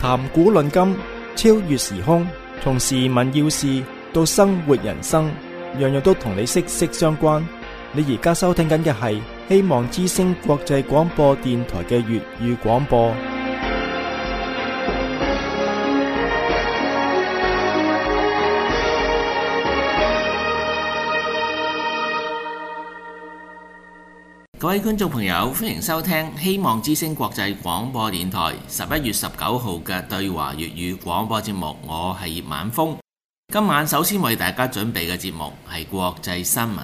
談古論今，超越時空，從時聞要事到生活人生，樣樣都同你息息相關。你而家收聽緊嘅係希望之聲國際廣播電台嘅粵語廣播。 各位觀眾朋友，歡迎收聽希望之聲國際廣播電台11月19號嘅對華粵語廣播節目。我係葉晚風。今晚首先為大家準備嘅節目係國際新聞。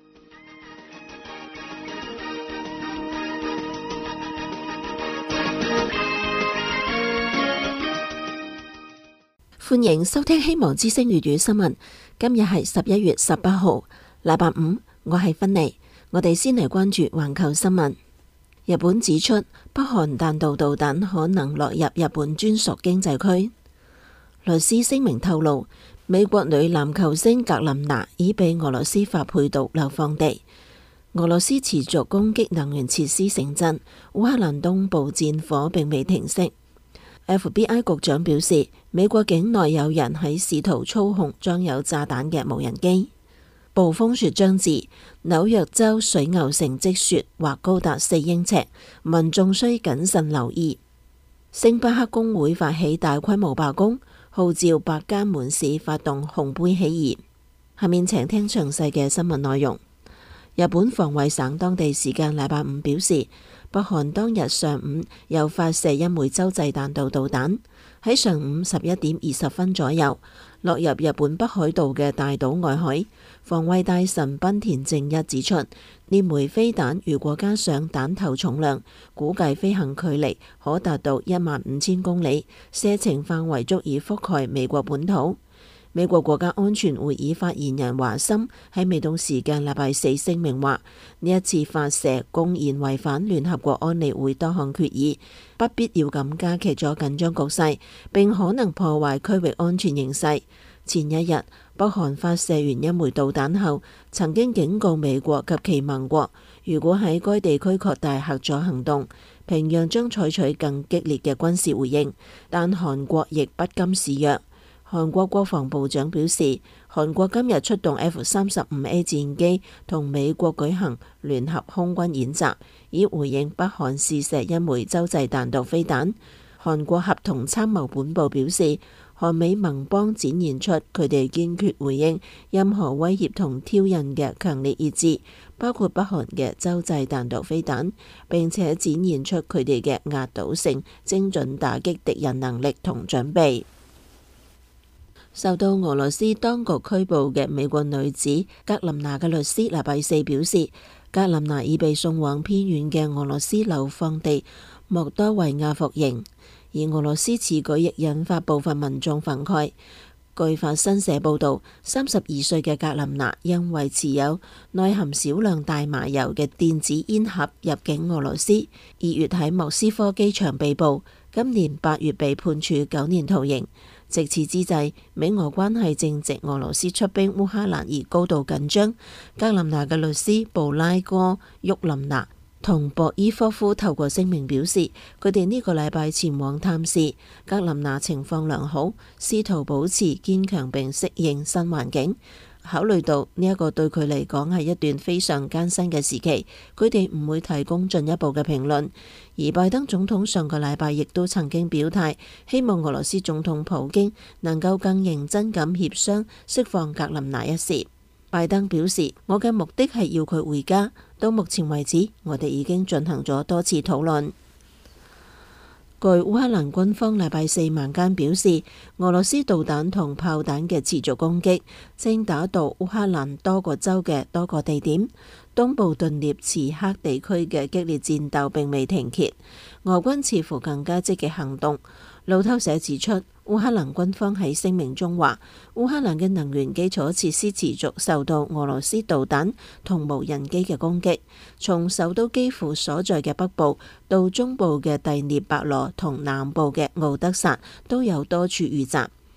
歡迎收聽希望之聲粵語新聞。今日係11月18號，禮拜五，我係芬妮。我哋先嚟關注環球新聞。日本指出，北韓彈道導彈可能落入日本專屬經濟區。律師聲明透露，美國女籃球星格林娜已被俄羅斯發配到流放地。俄羅斯持續攻擊能源設施城鎮，烏克蘭東部戰火並未停息。FBI 局長表示，美國境內有人喺試圖操控裝有炸彈嘅無人機。暴風雪將至，紐約州水牛城積雪或高達4英尺，民眾需謹慎留意。星巴克工會發起大規模罷工，號召百家門市發動紅杯起義。下面請聽詳細嘅新聞內容。日本防衛省當地時間禮拜五表示，北韓當日上午又發射一枚洲際彈道導彈，喺上午11點20分左右落入日本北海道嘅大島外海。防衛大臣濱田正一指出，呢枚飛彈如果加上彈頭重量，估計飛行距離可達到15000公里，射程範圍足以覆蓋美國本土。美國國家安全會議發言人華森喺美東時間禮拜四聲明話，呢一次發射公然違反聯合國安理會多項決議，不必要咁加劇咗緊張局勢，並可能破壞區域安全形勢。前一日，北韓發射完一枚導彈後，曾經警告美國及其盟國，如果喺該地區擴大合作行動，平壤將採取更激烈嘅軍事回應。但韓國亦不甘示弱。韓國國防部長表示，韓國今日出動 F-35A 戰機同美國舉行聯合空軍演習，以回應北韓試射一枚洲際彈道飛彈。韓國合同參謀本部表示，韓美盟邦展現出佢哋堅決回應任何威脅同挑釁嘅強烈意志，包括北韓嘅洲際彈道飛彈，並且展現出佢哋嘅壓倒性精準打擊敵人能力同準備。受到俄羅斯當局拘捕嘅美國女子格林娜嘅律師禮拜四表示，格林娜已被送往偏遠嘅俄羅斯流放地莫多維亞服刑。而俄羅斯此舉亦引發部分民眾憤慨。據法新社報導，32歲嘅格林娜因為持有內含少量大麻油嘅電子煙盒入境俄羅斯，2月喺莫斯科機場被捕，今年8月被判處9年徒刑。值此之際，美俄關係正值俄羅斯出兵烏克蘭而高度緊張。格林娜嘅律師布拉戈沃林娜同博伊科夫透過聲明表示，佢哋呢個禮拜前往探視。格林娜情況良好，試圖保持堅強並適應新環境。考慮到呢一個對佢嚟講係一段非常艱辛嘅時期，佢哋唔會提供進一步嘅評論。而拜登總統上個禮拜亦都曾經表態，希望俄羅斯總統普京能夠更認真咁協商釋放格林娜一事。拜登表示，我嘅目的係要佢回家。到目前為止，我哋已經進行咗多次討論。據烏克蘭軍方禮拜四晚間表示，俄羅斯導彈同炮彈嘅持續攻擊正打到烏克蘭多個州嘅多個地點。東部頓涅茨克地區嘅激烈戰鬥並未停歇，俄軍似乎更加積極行動。路透社指出，烏克蘭軍方喺聲明中話，烏克蘭嘅能源基礎設施持續受到俄羅斯導彈同無人機嘅攻擊，從首都基輔所在嘅北部到中部嘅第聶伯羅同南部嘅敖德薩都有多處遇襲。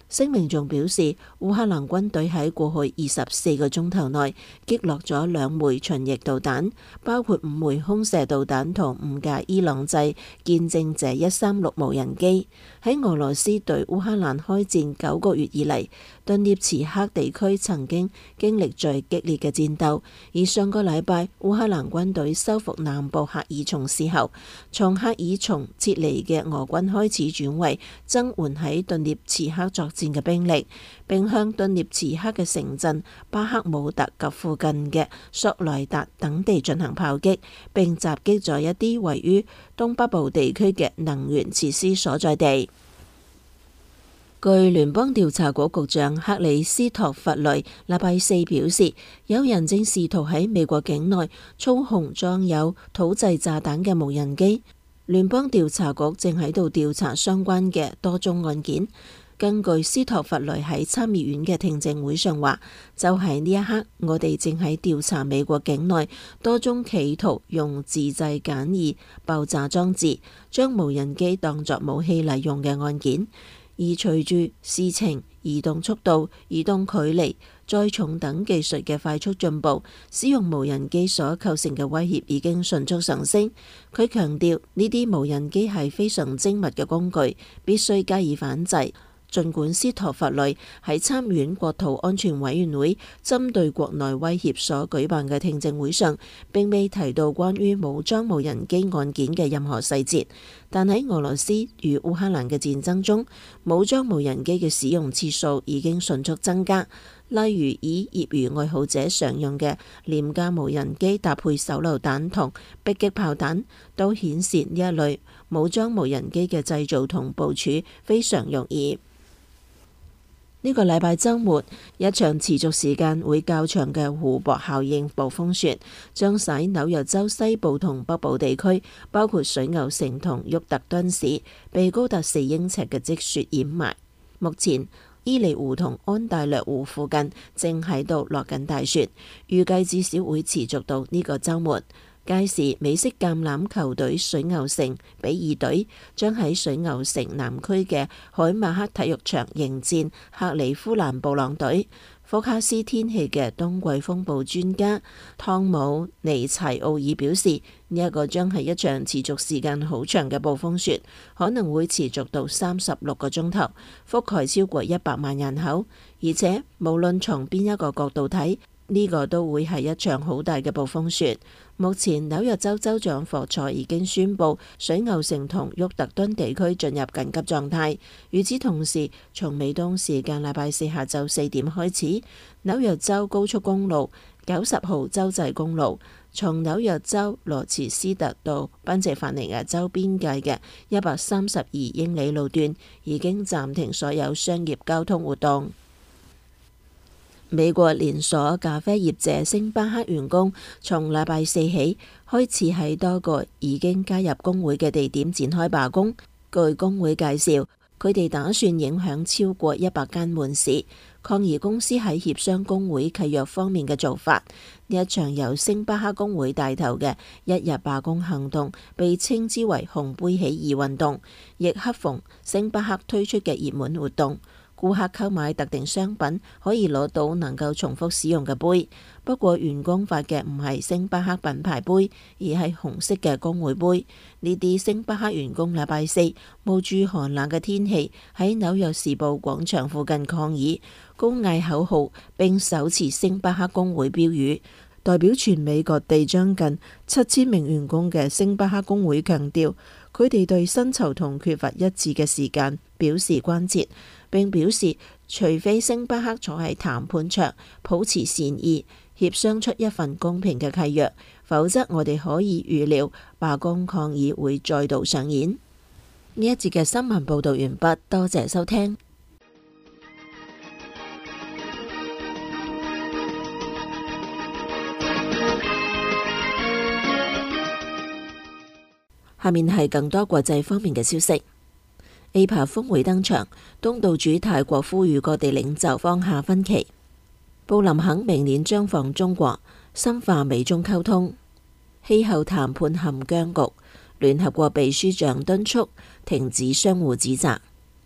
聲明仲表示，烏克蘭軍隊喺過去24個鐘頭內擊落咗2枚巡弋導彈，包括5枚空射導彈同5架伊朗製見證者136無人機。喺俄羅斯對烏克蘭開戰9個月以嚟，頓涅茨克地區曾經經歷最激烈嘅戰鬥。而上個禮拜，烏克蘭軍隊收復南部赫爾松市後，從赫爾松撤離嘅俄軍開始轉為增援喺頓涅茨克作戰嘅兵力，並向頓涅茨克嘅城鎮巴克姆特及附近嘅索萊達等地進行炮擊，並襲擊咗一啲位於東北部地區嘅能源設施所在地。據聯邦調查局局長克里斯托弗雷禮拜四表示，有人正試圖喺美國境內操控裝有土製炸彈嘅無人機。聯邦調查局正喺度調查相關嘅多宗案件。根據斯托弗雷喺參議院嘅聽證會上話，就喺呢一刻，我哋正喺調查美國境內多宗企圖用自製簡易爆炸裝置將無人機當作武器嚟用嘅案件。而隨住事情移動速度、移動距離、載重等技術嘅快速進步，使用無人機所構成嘅威脅已經迅速上升。佢強調呢啲無人機係非常精密嘅工具，必須加以反制。儘管斯托弗雷喺參議院國土安全委員會針對國內威脅所舉辦嘅聽證會上，並未提到關於武裝無人機案件嘅任何細節，但喺俄羅斯與烏克蘭嘅戰爭中，武裝無人機嘅使用次數已經迅速增加。例如以業餘愛好者常用嘅廉價無人機搭配手榴彈同迫擊炮彈，都顯示呢一類武裝無人機嘅製造同部署非常容易。呢個禮拜週末，一場持續時間會較長嘅湖泊效應暴風雪將使紐約州西部同北部地區，包括水牛城同沃特敦市，被高達4英尺嘅積雪掩埋。目前，伊利湖同安大略湖附近正喺度落緊大雪，預計至少會持續到呢個週末。屆時，美式橄欖球隊水牛城比爾隊將喺水牛城南區嘅海馬克體育場迎戰克里夫蘭布朗隊。福克斯天氣嘅冬季風暴專家湯姆尼齊奧爾表示，呢一個將係一場持續時間好長嘅暴風雪，可能會持續到36個鐘頭，覆蓋超過100萬人口，而且無論從邊一個角度睇，呢個都會係一場好大嘅暴風雪。目前紐約州州長霍塞已經宣布水牛城同沃特敦地區進入緊急狀態。與此同時，從美東時間禮拜四下晝4點開始，紐約州高速公路90號州際公路從紐約州羅茨斯特到賓夕法尼亞州邊界嘅132英里路段已經暫停所有商業交通活動。美國連鎖咖啡業者星巴克員工從禮拜四起開始喺多個已經加入工會嘅地點展開罷工。據工會介紹，佢哋打算影響超過100間門市，抗議公司喺協商工會契約方面嘅做法。呢一場由星巴克工會帶頭嘅一日罷工行動被稱之為紅杯起義運動，亦恰逢星巴克推出嘅熱門活動。顧客購買特定商品可以攞到能夠重複使用嘅杯，不過員工發嘅唔係星巴克品牌杯，而係紅色嘅工會杯。呢啲星巴克員工禮拜四冒住寒冷嘅天氣喺紐約時報廣場附近抗議，高嗌口號並手持星巴克工會標語。代表全美各地將近7000名員工嘅星巴克工會強調，佢哋對薪酬同缺乏一致嘅時間表示關切，並表示除非星巴克坐喺談判桌抱持善意，協商出一份公平嘅契約，否則我哋可以預料罷工抗議會再度上演。呢一節嘅新聞報道完畢，多謝收聽。下面係更多國際方面嘅消息。APEC 峰會登場，東道主泰國呼籲各地領袖放下分歧。布林肯明年將訪中國，深化美中溝通。氣候談判陷僵局，聯合國秘書長敦促停止相互指責。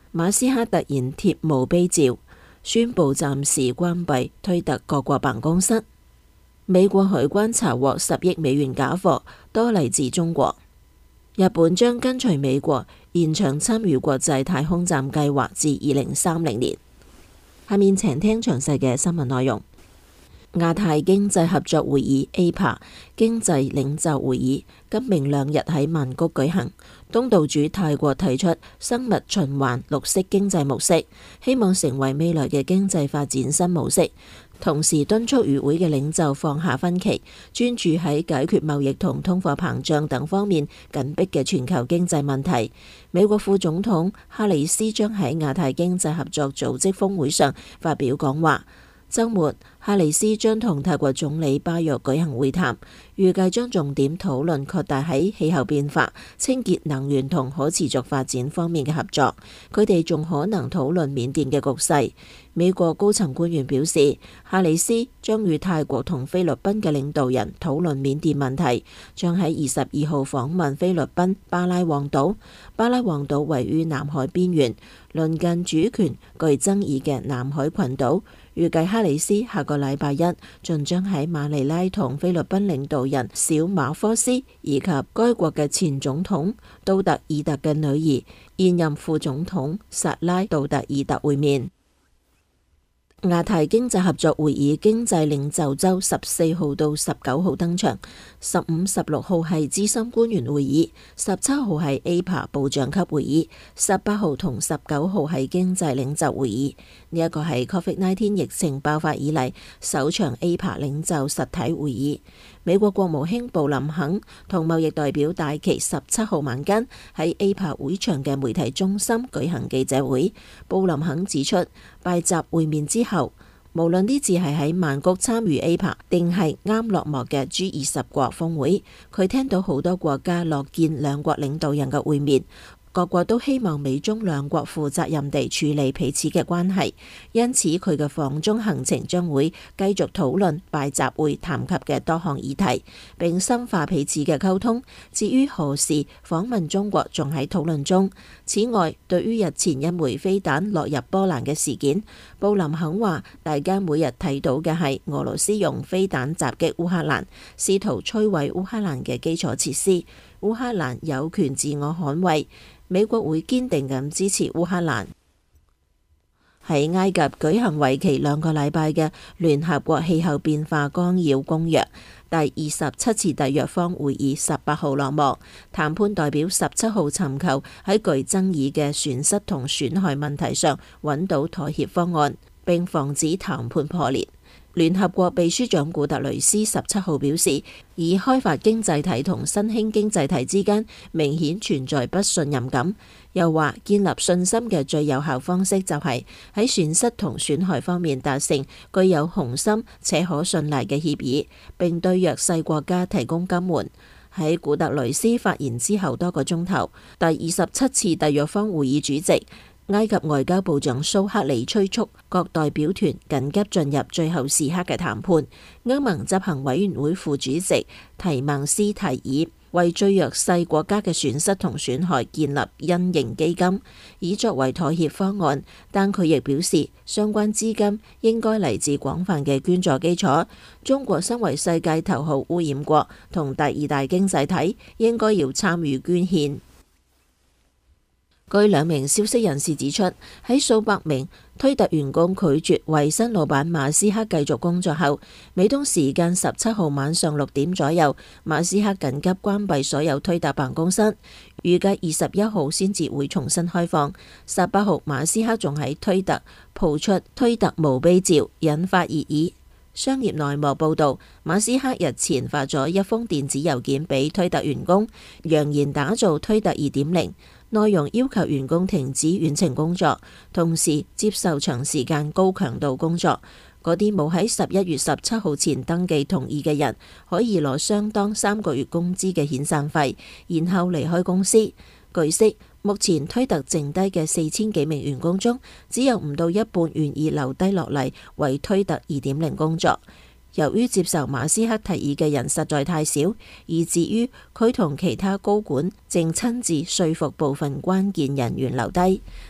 馬斯克突然貼墓碑照，宣布暫時關閉推特各國辦公室。美國海關查獲10億美元假貨，多嚟自中國。日本將跟隨美國延長參與國際太空站計劃至2030年。下面請聽詳細嘅新聞內容。亞太經濟合作會議 APEC 經濟領袖會議今明兩日喺曼谷舉行。東道主泰國提出生物循環綠色經濟模式，希望成為未來嘅經濟發展新模式，同時敦促與會嘅領袖放下分歧，專注喺解決貿易同通貨膨脹等方面緊迫嘅全球經濟問題。美國副總統哈里斯將喺亞太經濟合作組織峰會上發表講話。週末，哈里斯將同泰國總理巴育舉行會談，預計將重點討論擴大喺氣候變化、清潔能源同可持續發展方面嘅合作。佢哋仲可能討論緬甸嘅局勢。美國高層官員表示，哈里斯將與泰國同菲律賓嘅領導人討論緬甸問題，將喺22號訪問菲律賓巴拉望島。巴拉望島位於南海邊緣，鄰近主權具爭議嘅南海群島。預計哈里斯下個禮拜一仲將喺馬尼拉同菲律賓領導人小馬科斯以及該國嘅前總統杜特爾特嘅女兒現任副總統薩拉杜特爾特會面。亞太經濟合作會議經濟領袖週14號到19號登場，15、16號係資深官員會議，17號係 APEC 部長級會議，18號同19號係經濟領袖會議。呢一個係 COVID-19 疫情爆發以嚟首場 APEC 領袖實體會議。美國國務卿布林肯同貿易代表戴琪17號晚間喺 APEC 會場嘅媒體中心舉行記者會。布林肯指出，拜習會面之後，無論呢次係喺曼谷參與 APEC 定係啱落幕嘅 G20 國峰會，佢聽到好多國家樂見兩國領導人嘅會面。各國都希望美中兩國負責任地處理彼此嘅關係，因此佢嘅訪中行程將會繼續討論拜習會談及嘅多項議題，並深化彼此嘅溝通。至於何時訪問中國，仲喺討論中。此外，對於日前一枚飛彈落入波蘭嘅事件，布林肯話：大家每日睇到嘅係俄羅斯用飛彈襲擊烏克蘭，試圖摧毀烏克蘭嘅基礎設施。烏克蘭有權自我捍衛，美國會堅定咁支持烏克蘭。喺埃及舉行為期2個禮拜嘅聯合國氣候變化綱要公約第27次締約方會議18號落幕，談判代表17號尋求喺具爭議嘅損失同損害問題上揾到妥協方案，並防止談判破裂。聯合國秘書長古特雷斯17號表示，以開發經濟體同新興經濟體之間明顯存在不信任感，又話建立信心嘅最有效方式就係喺損失同損害方面達成具有雄心且可信賴嘅協議，並對弱勢國家提供金援。喺古特雷斯發言之後多個鐘頭，第27次締約方會議主席埃及外交部長蘇克里催促各代表團緊急進入最後時刻嘅談判。歐盟執行委員會副主席提孟斯提議為最弱勢國家嘅損失同損害建立因應基金，以作為妥協方案。但佢亦表示，相關資金應該嚟自廣泛嘅捐助基礎。中國身為世界頭號污染國同第2大經濟體，應該要參與捐獻。據2名消息人士指出，喺數百名推特員工拒絕為新老闆馬斯克繼續工作後，美東時間17號晚上6點左右，馬斯克緊急關閉所有推特辦公室，預計21號先至會重新開放。18號馬斯克仲喺推特鋪出推特墓碑照，引發熱議。商業內幕報道，馬斯克日前發咗一封電子郵件俾推特員工，揚言打造推特2.0。內容要求員工停止遠程工作，同時接受長時間高強度工作。嗰啲冇喺11月17號前登記同意嘅人，可以攞相當3個月工資嘅遣散費，然後離開公司。據悉，目前推特剩低嘅4000幾名員工中，只有唔到一半願意留低落嚟為推特2.0工作。由於接受馬斯克提議嘅人實在太少，以至於佢同其他高管正親自說服部分關鍵人員留低。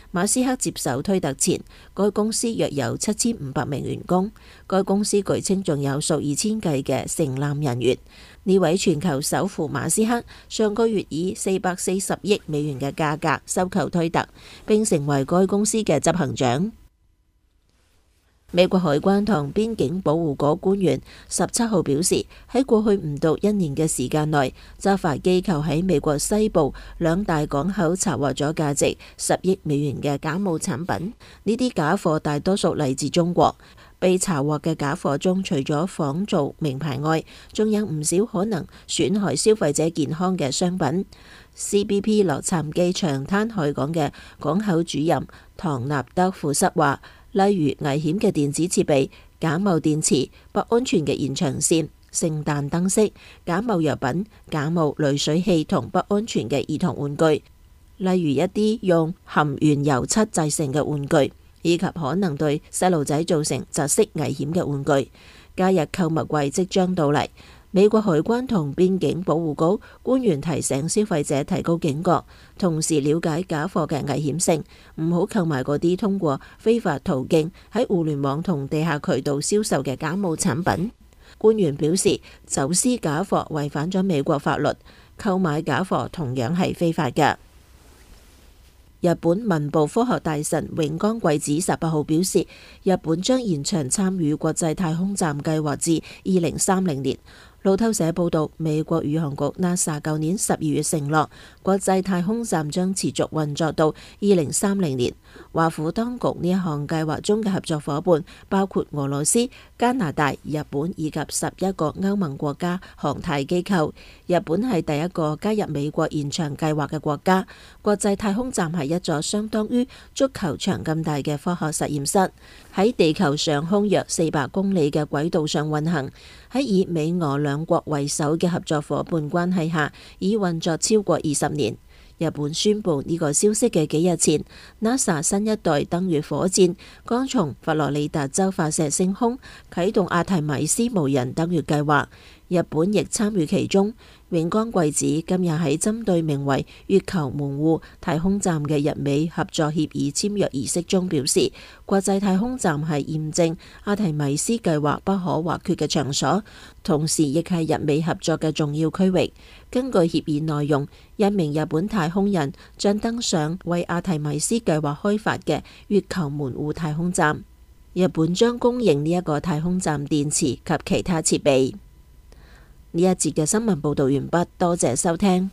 馬斯克接手推特前，該公司約有7500名員工。該公司據稱仲有數以千計嘅承攬人員。呢位全球首富馬斯克上個月以440億美元嘅價格收購推特，並成為該公司嘅執行長。美國海關同邊境保護局官員17號表示，喺過去唔到1年嘅時間內，執法機構喺美國西部2大港口查獲咗價值10億美元嘅假冒產品。呢啲假貨大多數嚟自中國。被查獲嘅假貨中，除咗仿造名牌外，仲有唔少可能損害消費者健康嘅商品。CBP 洛杉磯長灘海港嘅港口主任唐納德庫瑟話，例如危險嘅電子設備、假冒電池、不安全嘅延長線、聖誕燈飾、假冒藥品、假冒濾水器同不安全嘅兒童玩具，例如一啲用含鉛油漆製成嘅玩具，以及可能對細路仔造成窒息危險嘅玩具。假日購物季即將到嚟，美國海關同邊境保護局官員提醒消費者提高警覺，同時了解假貨嘅危險性，唔好購買嗰啲通過非法途徑喺互聯網同地下渠道銷售嘅假冒產品。官員表示，走私假貨違反咗美國法律，購買假貨同樣係非法嘅。日本文部科學大臣永岡桂子18號表示，日本將延長參與國際太空站計劃至2030年。路透社報道，美國宇航局 NASA 舊年12月承諾，國際太空站將持續運作到2030年。華府當局呢一項計劃中嘅合作夥伴包括俄羅斯、加拿大、日本以及11個歐盟國家航太機構。日本係第一個加入美國延長計劃嘅國家。國際太空站係一座相當於足球場咁大嘅科學實驗室，喺地球上空約400公里嘅軌道上運行。喺以美俄兩國為首嘅合作夥伴關係下，已運作超過20年。日本宣布呢個消息嘅幾日前，NASA 新一代登月火箭剛從佛羅里達州發射升空，啟動阿提米斯無人登月計劃。日本亦參與其中。永岡桂子今日喺針對名為月球門戶太空站嘅日美合作協議簽約儀式中表示，國際太空站係驗證阿提米斯計劃不可或缺嘅場所，同時亦係日美合作嘅重要區域。根據協議內容，1名日本太空人將登上為阿提米斯計劃開發嘅月球門戶太空站，日本將供應呢一個太空站電池及其他設備。呢一節嘅新聞報道完畢，多謝收聽。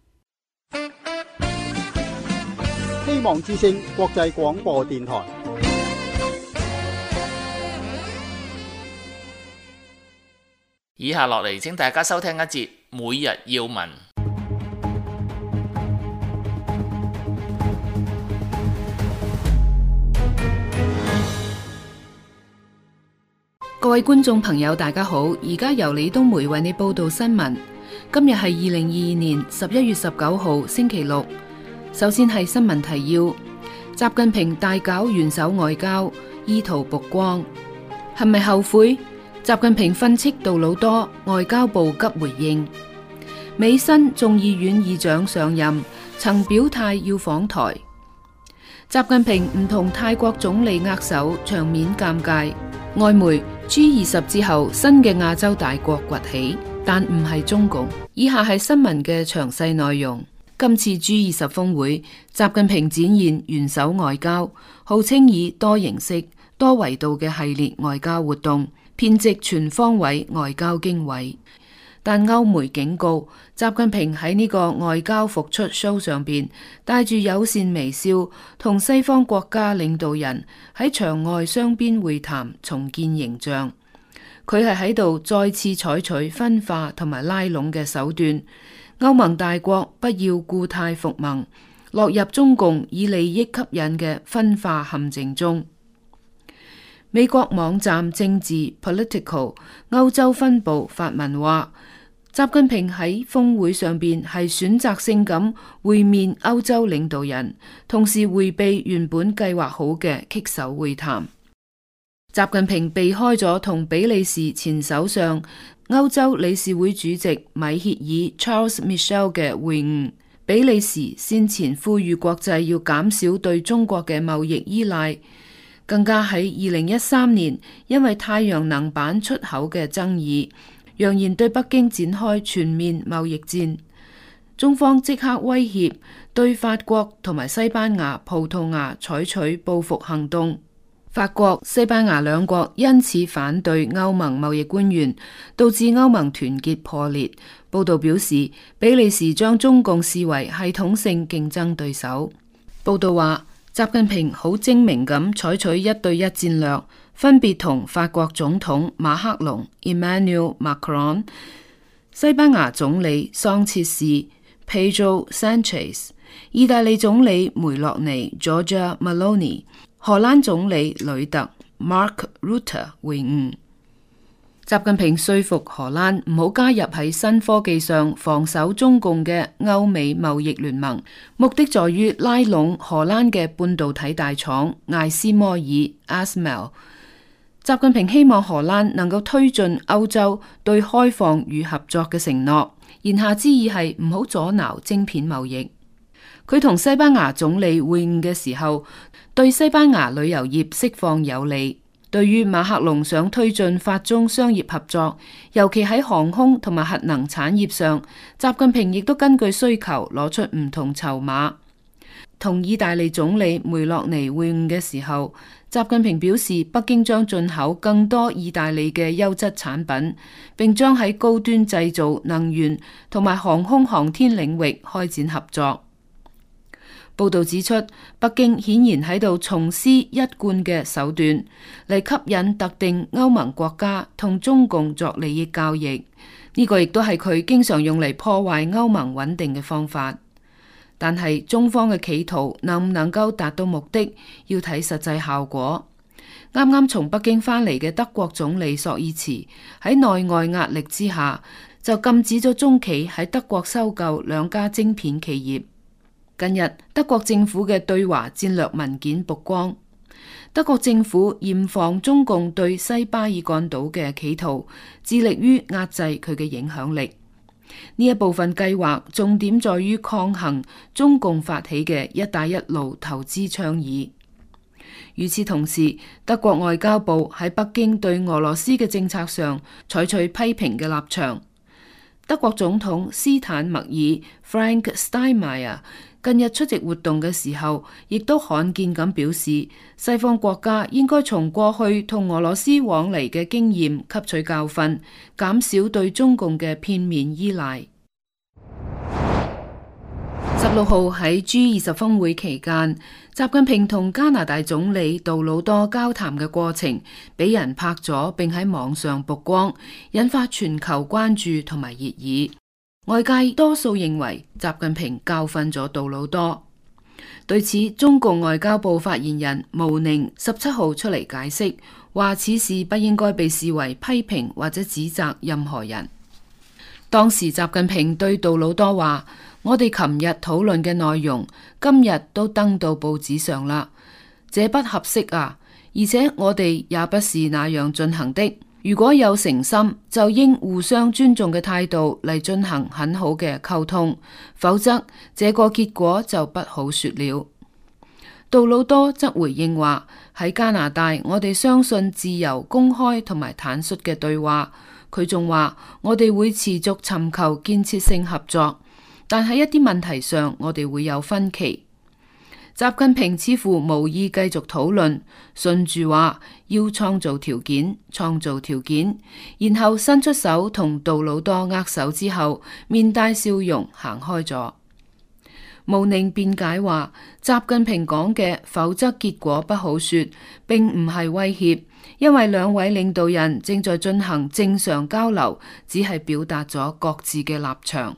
希望之聲國際廣播電台。 以下落嚟，請大家收聽一節每日要聞。 各位觀眾朋友，大家好！而家由李東梅為你報道新聞。今日係2022年11月19號星期六。首先係新聞提要：習近平大搞元首外交，意圖曝光，係咪後悔？習近平訓斥杜魯多，外交部急回應。美新眾議院議長上任，曾表態要訪台。習近平唔同泰國總理握手，場面尷尬。外媒G20之後，新嘅亞洲大國崛起，但唔係中共。以下係新聞嘅詳細內容。今次G20峰會，習近平展現元首外交，號稱以多形式、多維度嘅系列外交活動，編織全方位外交經緯。但歐媒警告，習近平喺呢個外交復出 show 上邊，帶住友善微笑，同西方國家領導人喺場外雙邊會談，重建形象。佢係喺度再次採取分化同埋拉攏嘅手段，歐盟大國不要故態復萌，落入中共以利益吸引嘅分化陷阱中。美國網站政治 Political 歐洲分部發文話，習近平喺峰會上邊係選擇性咁會面歐洲領導人，同時回避原本計劃好嘅棘手會談。習近平避開咗同比利時前首相、歐洲理事會主席米歇爾 Charles Michel 嘅會晤， 比利時先前呼籲國際要減少對中國嘅貿易依賴，更加喺2013年因為太陽能板出口嘅爭議，揚言對北京展開全面貿易戰。中方即刻威脅對法國同埋西班牙、葡萄牙採取報復行動。法國、西班牙兩國因此反對歐盟貿易官員，導致歐盟團結破裂。報道表示，比利時將中共視為系統性競爭對手。報道話，習近平好精明咁採取一對一戰略，分別同法國總統馬克龍 Emmanuel Macron、西班牙總理桑切士 Pedro Sanchez、意大利總理梅洛尼 Giorgia Meloni、荷蘭總理呂特 Mark Rutte 會晤。習近平說服荷蘭唔好加入喺新科技上防守中共嘅歐美貿易聯盟，目的在於拉攏荷蘭嘅半導體大廠艾斯摩爾 ASML。習近平希望荷蘭能夠推進歐洲對開放與合作嘅承諾，言下之意係唔好阻撓晶片貿易。佢同西班牙總理會晤嘅時候，對西班牙旅遊業釋放有利。對於馬克龍想推進法中商業合作，尤其喺航空同埋核能產業上，習近平亦都根據需求攞出唔同籌碼。同意大利總理梅洛尼會晤嘅時候，習近平表示北京將進口更多意大利嘅優質產品，並將喺高端製造、能源同埋航空航天領域開展合作。報道指出，北京顯然喺度重施一貫嘅手段嚟吸引特定歐盟國家同中共作利益交易，呢個亦都係佢經常用嚟破壞歐盟穩定嘅方法。但係中方嘅企圖能唔能夠達到目的，要睇實際效果。啱啱從北京返嚟嘅德國總理朔爾茨喺內外壓力之下，就禁止咗中企喺德國收購兩家晶片企業。近日，德國政府嘅對華戰略文件曝光，德國政府嚴防中共對西巴爾幹島嘅企圖，致力於壓制佢嘅影響力。呢一部分計劃重點在於抗衡中共發起嘅一帶一路投資倡議。與此同時，德國外交部喺北京對俄羅斯嘅政策上採取批評嘅立場。德國總統斯坦默爾 Frank Steinmeier 近日出席活動嘅時候，亦都罕見咁表示，西方國家應該從過去同俄羅斯往嚟嘅經驗吸取教訓，減少對中共嘅片面依賴。16號喺 G20 峰會期間，習近平同加拿大總理杜魯多交談嘅過程，俾人拍咗並喺網上曝光，引發全球關注同埋熱議。外界多數認為習近平教訓咗杜魯多。對此，中共外交部發言人毛寧17號出嚟解釋，話此事不應該被視為批評或者指責任何人。當時習近平對杜魯多話：我哋琴日討論嘅內容，今日都登到報紙上啦，這不合適啊！而且我哋也不是那樣進行的。如果有誠心，就應互相尊重嘅態度嚟進行很好嘅溝通，否則這個結果就不好說了。杜魯多則回應話：喺加拿大，我哋相信自由、公開同埋坦率嘅對話。佢仲話：我哋會持續尋求建設性合作，但喺一啲問題上，我哋會有分歧。習近平似乎無意繼續討論，順住話要創造條件，創造條件，然後伸出手同杜魯多握手之後，面帶笑容行開咗。毛寧辯解話，習近平講嘅否則結果不好說，並唔係威脅，因為兩位領導人正在進行正常交流，只係表達咗各自嘅立場。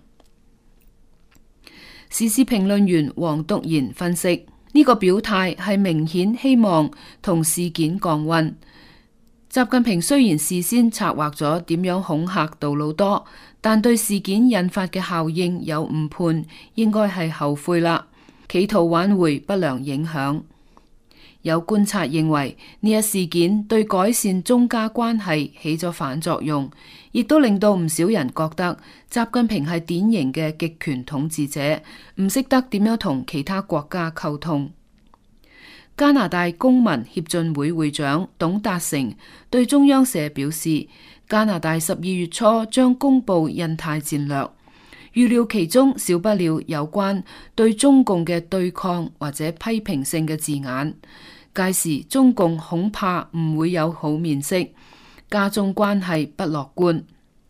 時事評論員黃篤賢分析，呢個表態係明顯希望同事件降溫。習近平雖然事先策劃咗點樣恐嚇杜魯多，但對事件引發嘅效應有誤判，應該係後悔啦，企圖挽回不良影響。 有觀察認為呢一事件對改善中加關係起咗反作用，亦都令到唔少人覺得習近平係典型嘅極權統治者，唔識得點樣同其他國家溝通。加拿大公民協進會會長董達成對中央社表示，加拿大12月初將公布印太戰略，預料其中少不了有關對中共嘅對抗或者批評性嘅字眼，屆時中共恐怕唔會有好面色，加中關係不樂觀。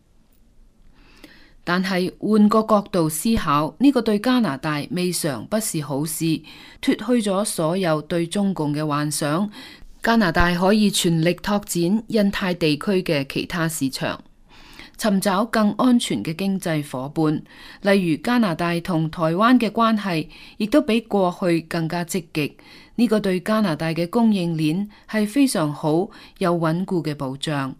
但係換個角度思考，呢個對加拿大未嘗不是好事，脫去咗所有對中共嘅幻想，加拿大可以全力拓展印太地區嘅其他市場，尋找更安全嘅經濟夥伴，例如加拿大同台灣嘅關係，亦都比過去更加積極。呢個對加拿大嘅供應鏈係非常好又穩固嘅保障。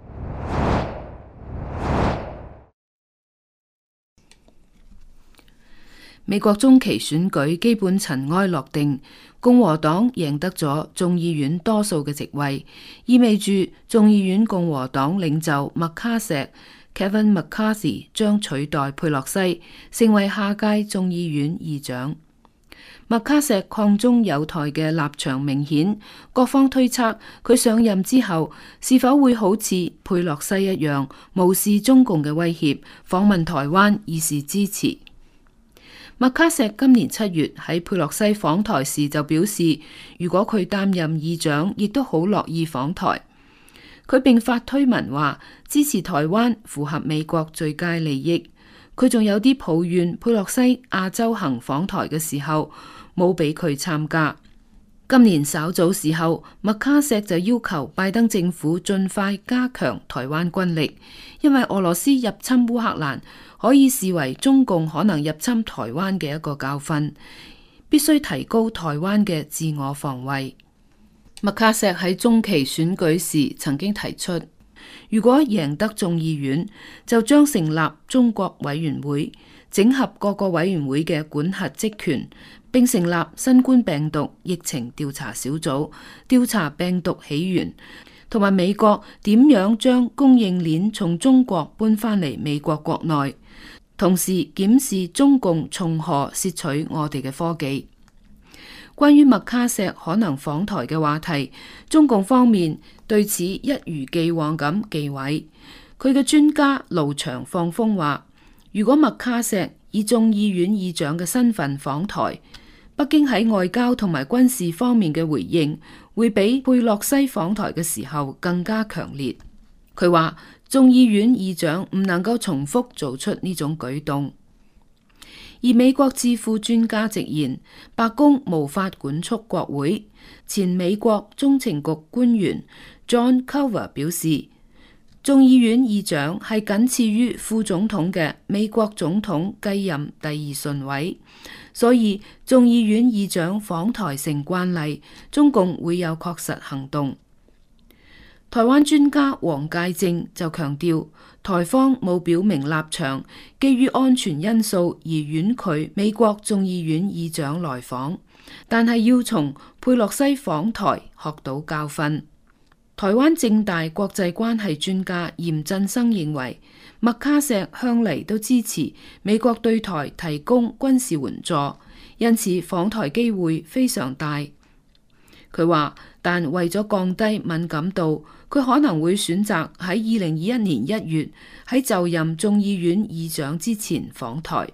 美國中期選舉基本塵埃落定，共和黨贏得咗眾議院多數嘅席位，意味住眾議院共和黨領袖麥卡錫 Kevin McCarthy 將取代佩洛西，成為下屆眾議院議長。麥卡錫抗中友台嘅立場明顯，各方推測佢上任之後是否會好似佩洛西一樣無視中共嘅威脅，訪問台灣以示支持。麥卡錫今年7月喺佩洛西訪台時就表示，如果佢擔任議長，亦都好樂意訪台。佢並發推文話支持台灣符合美國最佳利益。佢仲有啲抱怨佩洛西亞洲行訪台嘅時候冇俾佢參加。今年稍早時候，麥卡錫就要求拜登政府盡快加強台灣軍力，因為俄羅斯入侵烏克蘭可以視為中共可能入侵台灣嘅一個教訓，必須提高台灣嘅自我防衛。麥卡錫喺中期選舉時曾經提出，如果贏得眾議院，就將成立中國委員會，整合各個委員會嘅管轄職權，並成立新冠病毒疫情調查小組，調查病毒起源，同埋美國點樣將供應鏈從中國搬返嚟美國國內，同時檢視中共從何竊取我哋嘅科技。關於麥卡錫可能訪台嘅話題，中共方面對此一如既往咁忌諱。佢嘅專家盧翔放風話，如果麥卡錫以眾議院議長嘅身份訪台，北京喺外交同埋軍事方面嘅回應會比佩洛西訪台嘅時候更加強烈。佢話眾議院議長唔能夠重複做出呢種舉動。而美國智庫專家直言，白宮無法管束國會。前美國中情局官員 John Culver 表示，眾議院議長係僅次於副總統嘅美國總統繼任第2順位，所以眾議院議長訪台成慣例，中共會有確實行動。台灣專家黃介正就強調，台方冇表明立場，基於安全因素而婉拒美國眾議院議長來訪，但係要從佩洛西訪台學到教訓。台灣政大國際關係專家嚴振生認為，麥卡錫向嚟都支持美國對台提供軍事援助，因此訪台機會非常大。佢話，但為咗降低敏感度，佢可能會選擇喺2021年1月喺就任眾議院議長之前訪台。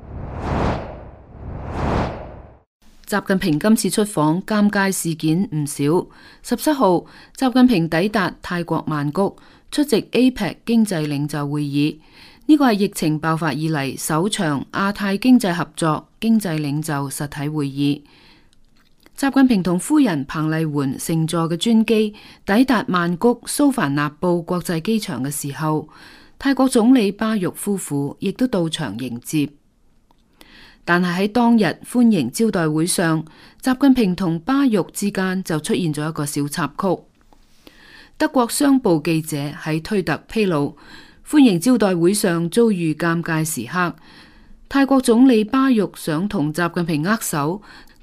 習近平今次出訪尷尬事件唔少。17號，習近平抵達泰國曼谷，出席 APEC 經濟領袖會議。呢個係疫情爆發以嚟首場亞太經濟合作經濟領袖實體會議。習近平同夫人彭麗媛乘坐嘅專機抵達曼谷蘇凡納布國際機場嘅時候，泰國總理巴育夫婦亦都到場迎接。但係喺當日歡迎招待會上，習近平同巴育之間就出現咗一個小插曲。德國商報記者喺推特披露，歡迎招待會上遭遇尷尬時刻，泰國總理巴育想同習近平握手，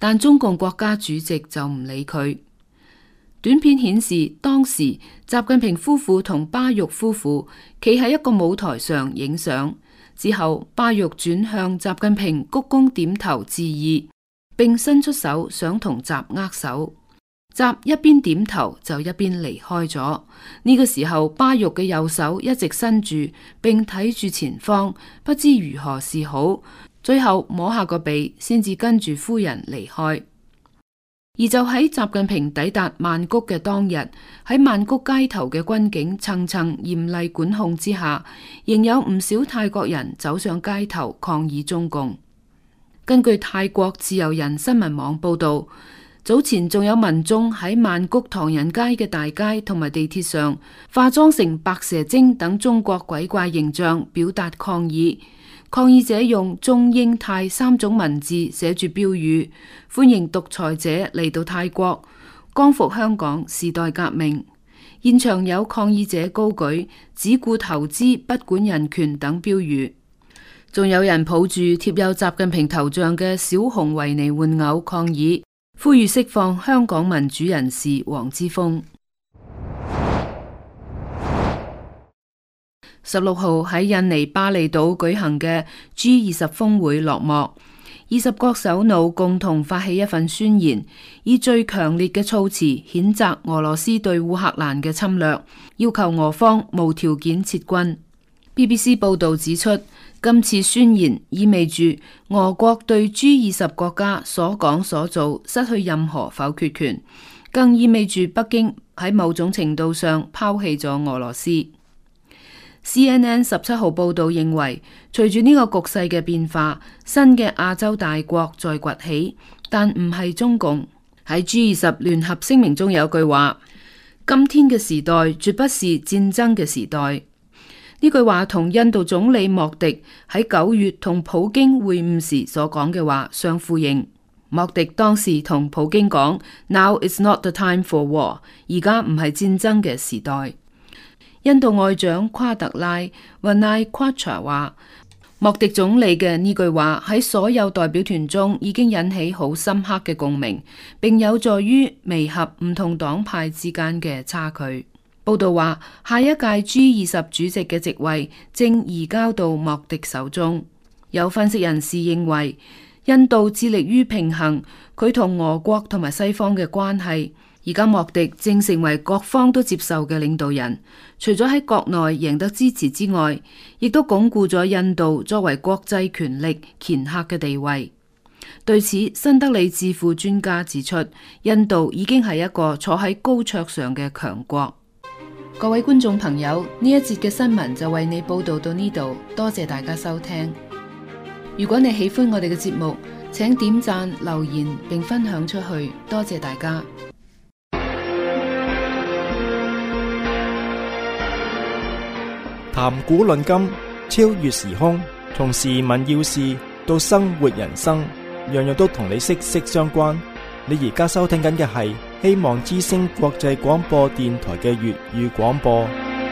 但中共國家主席就唔理佢。短片顯示，當時習近平夫婦同巴育夫婦企喺一個舞台上影相，之後巴育轉向習近平鞠躬點頭致意，並伸出手想同習握手。習一邊點頭就一邊離開咗。呢個時候，巴育嘅右手一直伸住，並睇住前方，不知如何是好。最後摸下個鼻，先至跟住夫人離開。而就喺習近平抵達曼谷嘅當日，喺曼谷街頭嘅軍警層層嚴厲管控之下，仍有唔少泰國人走上街頭抗議中共。根據泰國自由人新聞網報道，早前仲有民眾喺曼谷唐人街嘅大街同埋地鐵上化妝成白蛇精等中國鬼怪形象表達抗議。抗議者用中英泰3種文字寫住標語，歡迎獨裁者嚟到泰國，光復香港時代革命。現場有抗議者高舉只顧投資不管人權等標語，仲有人抱住貼有習近平頭像嘅小熊維尼玩偶抗議，呼籲釋放香港民主人士黃之鋒。16號喺印尼巴厘島舉行嘅 G20 峰會落幕，20國首腦共同發起一份宣言，以最強烈嘅措辭譴責俄羅斯對烏克蘭嘅侵略，要求俄方無條件撤軍。BBC 報道指出，今次宣言意味住俄國對 G20 國家所講所做失去任何否決權，更意味住北京喺某種程度上拋棄咗俄羅斯。CNN 17號報道認為，隨住呢個局勢嘅變化，新嘅亞洲大國在崛起，但唔係中共。喺 G20 聯合聲明中有句話：今天嘅時代絕不是戰爭嘅時代。呢句話同印度總理莫迪喺9月同普京會晤時所講嘅話相呼應。莫迪當時同普京講 ：Now is not the time for war， 而家唔係戰爭嘅時代。印度外長夸特拉雲奈夸查話，莫迪總理嘅呢句話喺所有代表團中已經引起好深刻嘅共鳴，並有助於彌合唔同黨派之間嘅差距。報道話，下一屆 G20 主席嘅席位正移交到莫迪手中。有分析人士認為，印度致力於平衡佢同俄國同埋西方嘅關係。而家莫迪正成為各方都接受嘅領導人，除咗喺國內贏得支持之外，亦都鞏固咗印度作為國際權力掮客嘅地位。對此，新德里智庫專家指出，印度已經係一個坐喺高桌上嘅強國。各位觀眾朋友，呢一節嘅新聞就為你報道到呢度，多謝大家收聽。如果你喜歡我哋嘅節目，請點讚、留言並分享出去，多謝大家。 談古論今，超越時空，從時聞要事到生活人生，樣樣都同你息息相關。你而家收聽緊嘅係希望之聲國際廣播電台嘅粵語廣播。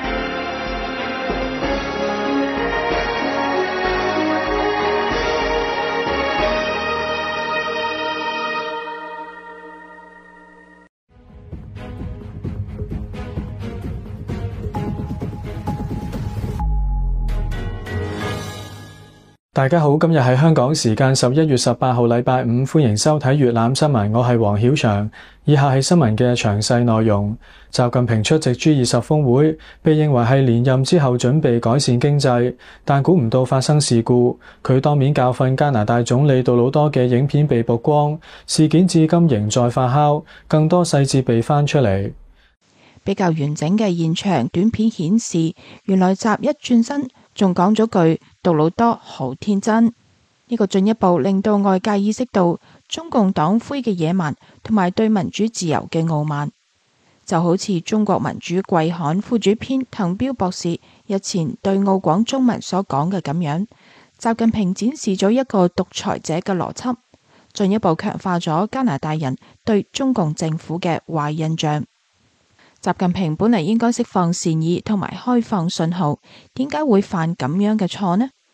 大家好，今日係香港時間11月18號禮拜五，歡迎收睇粵覽新聞，我係黃曉翔。以下係新聞嘅詳細內容。習近平出席 G20 峰會，被認為係連任之後準備改善經濟，但估唔到發生事故。佢當面教訓加拿大總理杜魯多嘅影片被曝光，事件至今仍在發酵，更多細節被翻出嚟。 比較完整嘅現場短片顯示，原來習一轉身仲講咗句杜魯多好天真，呢個進一步令到外界意識到中共黨魁嘅野蠻同埋對民主自由嘅傲慢，就好似中國民主季刊副主編滕彪博士日前對澳廣中文所講嘅咁樣。習近平展示咗一個獨裁者嘅邏輯，進一步強化咗加拿大人對中共政府嘅壞印象。習近平本嚟應該釋放善意同埋開放信號，點解會犯咁樣嘅錯呢？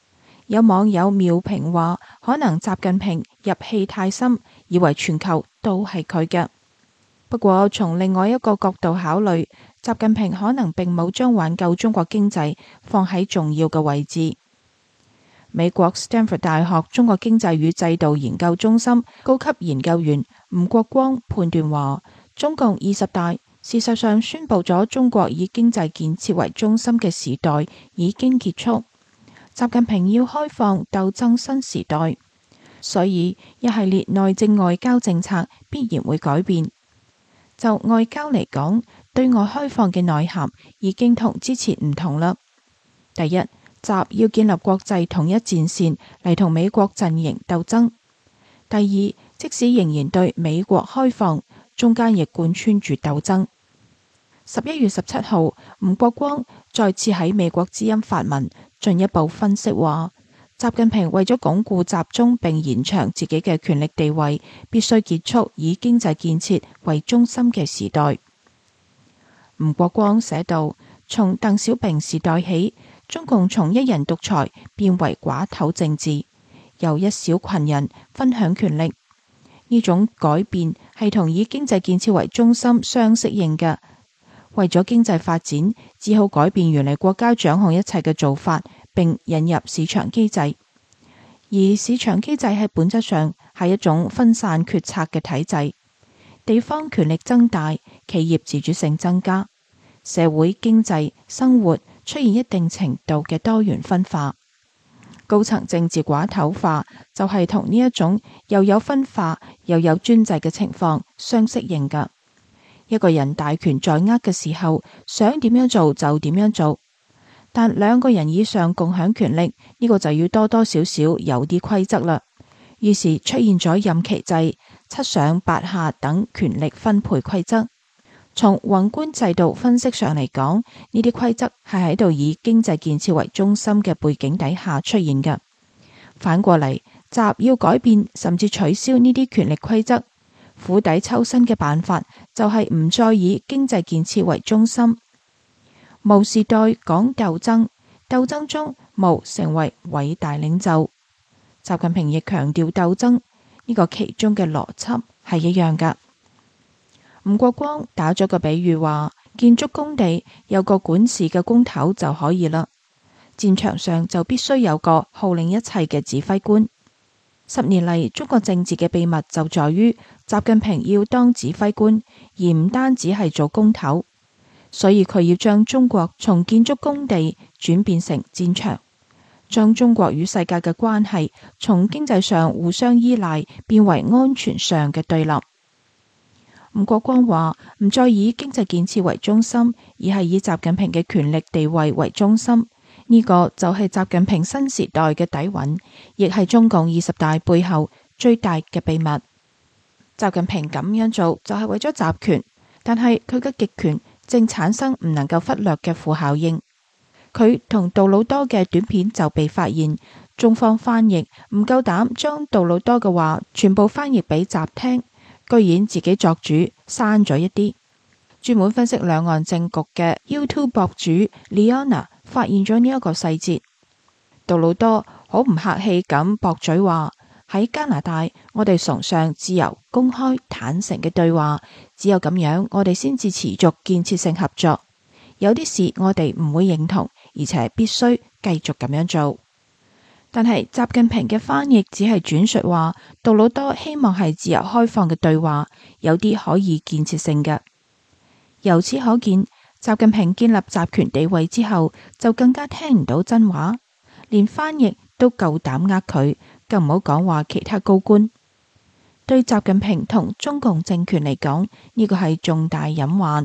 有網友妙評話，可能習近平入戲太深，以為全球都係佢嘅。不過從另外一個角度考慮，習近平可能並冇將挽救中國經濟放喺重要嘅位置。美國斯坦福大學中國經濟與制度研究中心高級研究員吳國光判斷話，中共20大事實上宣布咗中國以經濟建設為中心嘅時代已經結束，習近平要開放鬥爭新時代，所以一系列內政外交政策必然會改變。就外交嚟講，對外開放嘅內涵已經同之前唔同啦。第一，習要建立國際統一戰線嚟同美國陣營鬥爭。第二，即使仍然對美國開放，中間亦貫穿住鬥爭。11月17號，吳國光再次喺美國之音發文，進一步分析話，習近平為咗鞏固集中並延長自己嘅權力地位，必須結束以經濟建設為中心嘅時代。吳國光寫道，從鄧小平時代起，中共從一人獨裁變為寡頭政治，由一小群人分享權力。呢種改變係同以經濟建設為中心相適應嘅。為咗經濟發展，只好改變原嚟國家掌控一切嘅做法，並引入市場機制。而市場機制喺本質上係一種分散決策嘅體制，地方權力增大，企業自主性增加，社會經濟生活出現一定程度嘅多元分化。高層政治寡頭化就係同呢一種又有分化又有專制嘅情況相適應㗎。一個人大權在握嘅時候，想點樣做就點樣做，但兩個人以上共享權力，呢個就要多多少少有啲規則啦。於是出現咗任期制、七上八下等權力分配規則。從宏觀制度分析上嚟講，呢啲規則係喺度以經濟建設為中心嘅背景底下出現嘅。反過嚟，習要改變甚至取消呢啲權力規則，釜底抽薪嘅辦法就係唔再以經濟建設為中心。毛時代講鬥爭，鬥爭中毛成為偉大領袖。習近平亦強調鬥爭，呢個其中嘅邏輯係一樣噶。吳國光打咗個比喻話，建築工地有個管事嘅工頭就可以啦，戰場上就必須有個號令一切嘅指揮官。10年嚟，中國政治嘅秘密就在於習近平要當指揮官，而唔單止係做工頭，所以佢要將中國從建築工地轉變成戰場，將中國與世界嘅關係從經濟上互相依賴變為安全上嘅對立。吳國光話，唔再以經濟建設為中心，而係以習近平嘅權力地位為中心。呢個就係習近平新時代嘅底蘊，亦係中共20大背後最大嘅秘密。習近平咁樣做就係為咗集權，但係佢嘅極權正產生唔能夠忽略嘅負效應。佢同杜魯多嘅短片就被發現，中方翻譯唔夠膽將杜魯多嘅話全部翻譯俾習聽，居然自己作主刪咗一啲。專門分析兩岸政局嘅 YouTube 博主 Liana 發現咗呢一個細節。杜魯多好唔客氣咁駁嘴話，喺加拿大我哋崇尚自由、公開、坦誠嘅對話，只有咁樣我哋先至持續建設性合作。有啲事我哋唔會認同，而且必須繼續咁樣做。但係習近平嘅翻譯只係轉述話，杜魯多希望係自由開放嘅對話，有啲可以建設性嘅。由此可見，習近平建立集權地位之後，就更加聽唔到真話，連翻譯都夠膽呃佢，更唔好講話其他高官。對習近平同中共政權嚟講，呢個係重大隱患。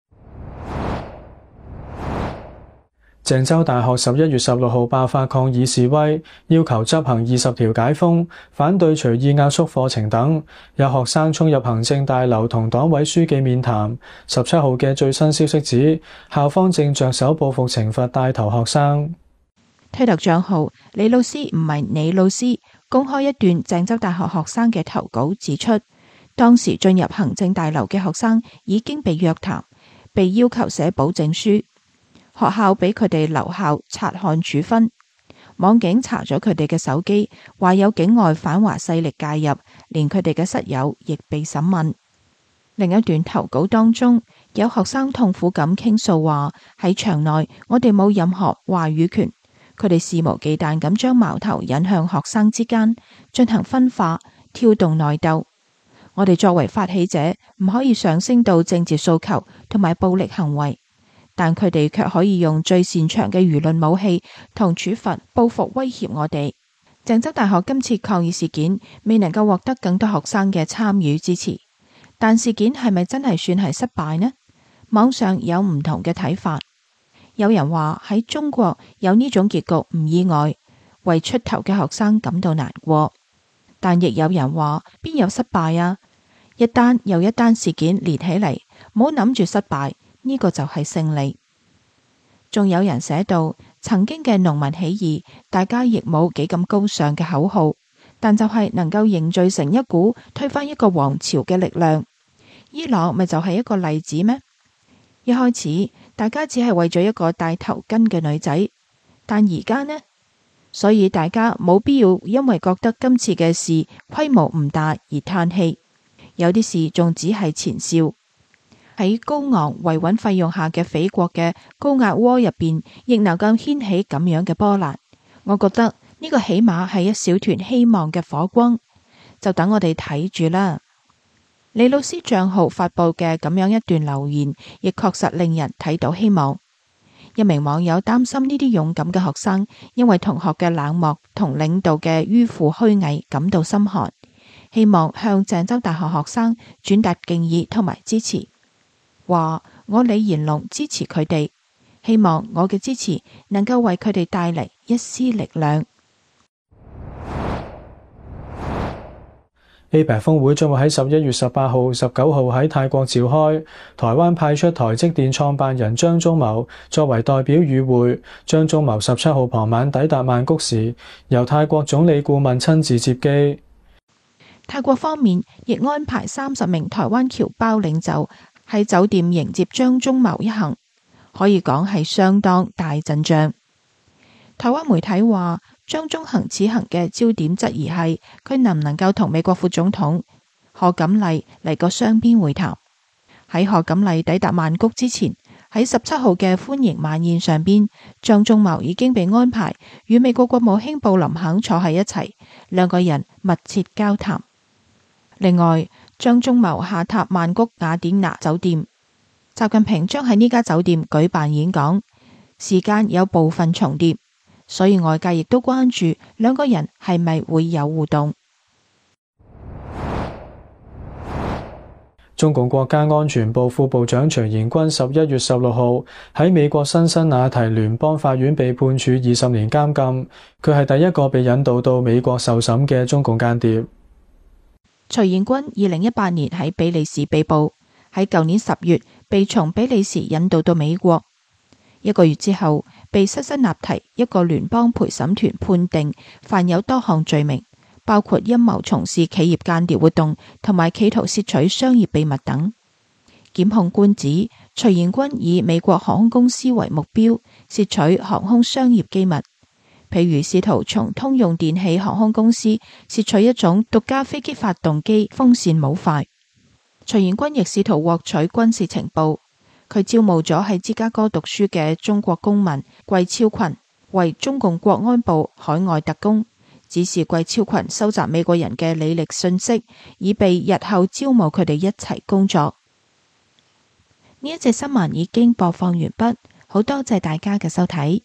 鄭州大學11月16號爆發抗議示威，要求執行20條解封，反對隨意壓縮課程等。有學生衝入行政大樓同黨委書記面談。17號嘅最新消息指，校方正着手報復懲罰帶頭學生。 推特賬號李老師唔係你老師公開一段鄭州大學學生嘅投稿，指出當時進入行政大樓嘅學生已經被約談，被要求寫保證書。學校俾佢哋留校察看處分， 網警查咗佢哋嘅手機，話有境外反華勢力介入，連佢哋嘅室友亦被審問。另一段投稿當中，有學生痛苦咁傾訴話，喺場內我哋冇任何話語權，佢哋肆無忌憚咁將矛頭引向學生之間，進行分化，挑動內鬥。我哋作為發起者，唔可以上升到政治訴求同埋暴力行為，但佢哋卻可以用最擅長嘅輿論武器同處罰報復威脅我哋。鄭州大學今次抗議事件未能夠獲得更多學生嘅參與支持，但事件係咪真係算係失敗呢？網上有唔同嘅睇法，有人話喺中國有呢種結局唔意外，為出頭嘅學生感到難過，但亦有人話邊有失敗啊？一單又一單事件連起嚟，唔好諗住失敗，呢個就係勝利。仲有人寫到，曾經嘅農民起義，大家亦冇幾咁高尚嘅口號，但就係能夠凝聚成一股推翻一個王朝嘅力量。伊朗咪就係一個例子咩？一開始大家只係為咗一個戴頭巾嘅女仔，但而家呢？所以大家冇必要因為覺得今次嘅事規模唔大而嘆氣。有啲事仲只係前兆。喺高昂維穩費用下嘅匪國嘅高壓鍋入邊，亦能夠掀起咁樣嘅波瀾。我覺得呢個起碼係一小團希望嘅火光，就等我哋睇住啦。李老師賬號發佈嘅咁樣一段留言，亦確實令人睇到希望。一名網友擔心呢啲勇敢嘅學生，因為同學嘅冷漠同領導嘅迂腐虛偽感到心寒，希望向鄭州大學學生轉達敬意同埋支持。話我李賢龍支持佢哋，希望我嘅支持能夠為佢哋帶嚟一絲力量。 APEC 峰會將會喺11月18號、19號喺泰國召開，台灣派出台積電創辦人張忠謀作為代表與會。張忠謀17號傍晚抵達曼谷時，由泰國總理顧問親自接機。 泰國方面亦安排30名台灣僑胞領袖喺酒店迎接張忠謀一行，可以講係相當大陣仗。台灣媒體話，張忠謀此行嘅焦點質疑係佢能唔能夠同美國副總統賀錦麗嚟個雙邊會談。喺賀錦麗抵達曼谷之前，喺17號嘅歡迎晚宴上邊，張忠謀已經被安排與美國國務卿布林肯坐喺一齊，兩個人密切交談。另外，張忠謀下榻曼谷雅典娜酒店，習近平將喺呢家酒店舉辦演講，時間有部分重疊，所以外界亦都關注兩個人係咪會有互動。 中共國家安全部副部長徐延軍11月16號喺美國辛辛那提聯邦法院被判處20年監禁，佢係第一個被引渡到美國受審嘅中共間諜。 徐延軍2018年喺比利時被捕，喺舊年10月被從比利時引渡到美國。1個月之後，被辛辛那提一個聯邦陪審團判定犯有多項罪名，包括陰謀從事企業間諜活動同埋企圖竊取商業秘密等。檢控官指徐延軍以美國航空公司為目標，竊取航空商業機密，譬如試圖從通用電氣航空公司竊取一種獨家飛機發動機風扇模塊。徐延軍亦試圖獲取軍事情報。佢招募咗喺芝加哥讀書嘅中國公民季超群為中共國安部海外特工，指示季超群收集美國人嘅履歷信息，以備日後招募佢哋一齊工作。呢一節新聞已經播放完畢，好多謝大家嘅收睇。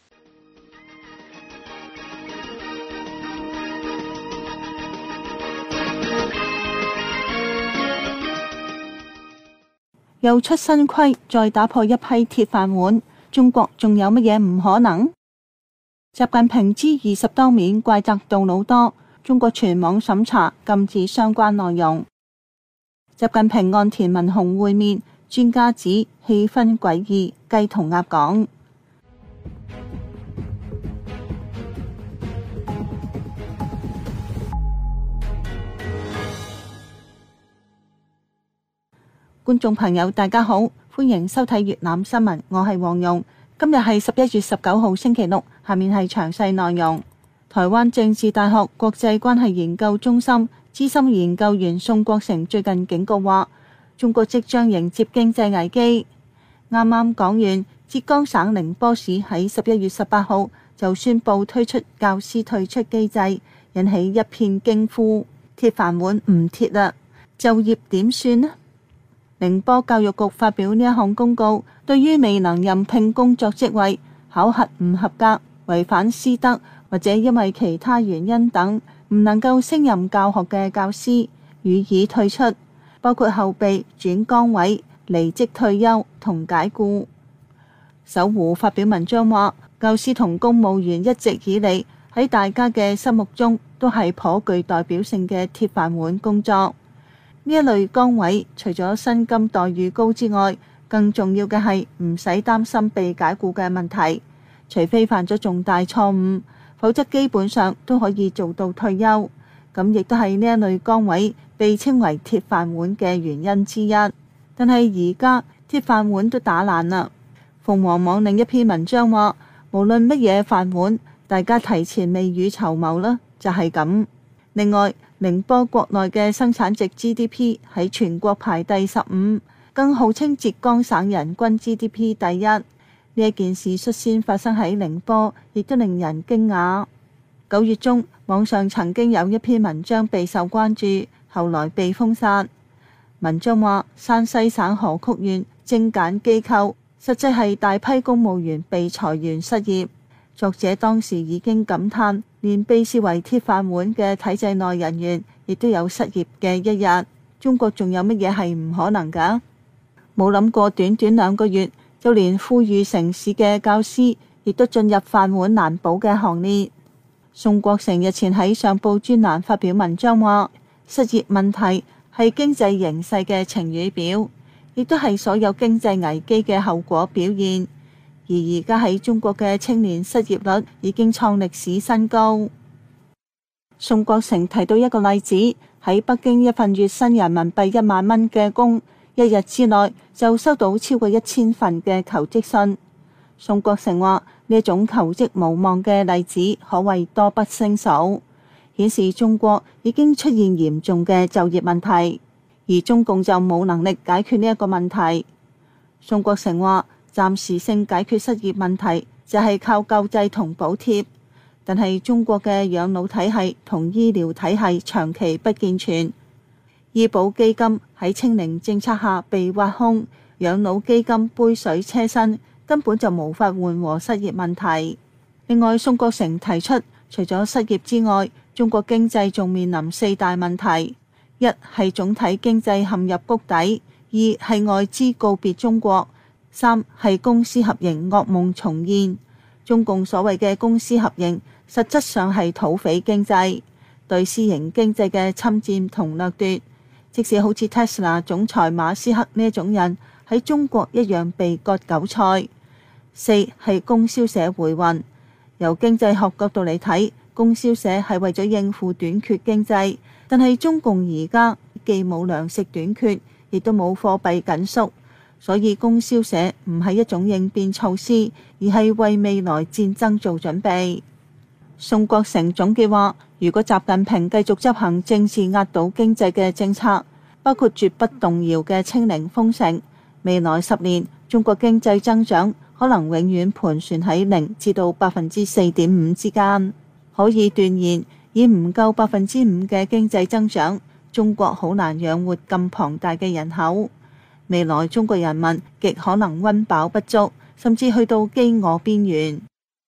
又出新規，再打破一批鐵飯碗，中國仲有乜嘢唔可能？習近平 G20 當面怪責杜魯多，中國全網審查禁止相關內容。習近平岸田文雄會面，專家指氣氛詭異，雞同鴨講。觀眾朋友大家好，歡迎收睇粵覽新聞，我係黃蓉。 今日係11月19號星期六，下面係詳細內容。台灣政治大學國際關係研究中心資深研究員宋國成最近警告話，中國即將迎接經濟危機。啱啱講完，浙江省寧波市喺11月18號就宣布推出教師退出機制，引起一片驚呼。鐵飯碗唔鐵啦，就業點算呢？寧波教育局發表呢一項公告，對於未能任聘工作職位、考核唔合格、違反師德或者因為其他原因等唔能夠升任教學嘅教師予以退出，包括後備、轉崗位、離職退休同解僱。搜狐發表文章話，教師同公務員一直以嚟喺大家嘅心目中都係頗具代表性嘅鐵飯碗工作。呢一類崗位除咗薪金待遇高之外，更重要嘅係唔使擔心被解僱嘅問題，除非犯咗重大錯誤，否則基本上都可以做到退休。咁亦都係呢一類崗位被稱為鐵飯碗嘅原因之一。但係而家鐵飯碗都打爛啦。鳳凰網另一篇文章話，無論乜嘢飯碗，大家提前未雨綢繆啦，就係咁。另外，寧波國內嘅生產值 GDP 喺全國排第15，更號稱浙江省人均 GDP 第一。呢一件事率先發生喺寧波，亦都令人驚訝。9月中，網上曾經有一篇文章備受關注，後來被封殺。文章話，山西省河曲縣精簡機構，實際係大批公務員被裁員失業。作者當時已經感嘆，連被視為鐵飯碗嘅體制內人員，亦都有失業嘅一日。中國仲有乜嘢係唔可能㗎？冇諗過短短2個月，就連富裕城市嘅教師，亦都進入飯碗難保嘅行列。宋國成日前喺上報專欄發表文章話，失業問題係經濟形勢嘅晴雨表，亦都係所有經濟危機嘅後果表現。而家喺中國嘅青年失業率已經創歷史新高。宋國成提到一個例子，喺北京一份月薪人民幣1萬蚊嘅工，一日之內就收到超過1000份嘅求職信。宋國成話，呢種求職無望嘅例子可謂多不勝數，顯示中國已經出現嚴重嘅就業問題，而中共就冇能力解決呢一個問題。宋國成話，暫時性解決失業問題就係靠救濟同補貼，但係中國嘅養老體系同醫療體系長期不健全，醫保基金喺清零政策下被挖空，養老基金杯水車薪，根本就無法緩和失業問題。另外，宋國成提出，除咗失業之外，中國經濟仲面臨4大問題：一係總體經濟陷入谷底；2係外資告別中國。3係公私合營噩夢重現。中共所謂嘅公私合營，實質上係土匪經濟，對私營經濟嘅侵佔同掠奪。即使好似 Tesla 總裁馬斯克呢一種人喺中國一樣被割韭菜。4係供銷社回魂。由經濟學角度嚟睇，供銷社係為咗應付短缺經濟，但係中共而家既冇糧食短缺，亦都冇貨幣緊縮。所以供銷社唔係一種應變措施，而係為未來戰爭做準備。宋國成總結話，如果習近平繼續執行政治壓倒經濟嘅政策，包括絕不動搖嘅清零封城，未來10年中國經濟增長可能永遠盤旋喺0%至到4.5%之間。可以斷言，以唔夠5%嘅經濟增長，中國好難養活咁龐大嘅人口。未來中國人民極可能溫飽不足，甚至去到飢餓邊緣。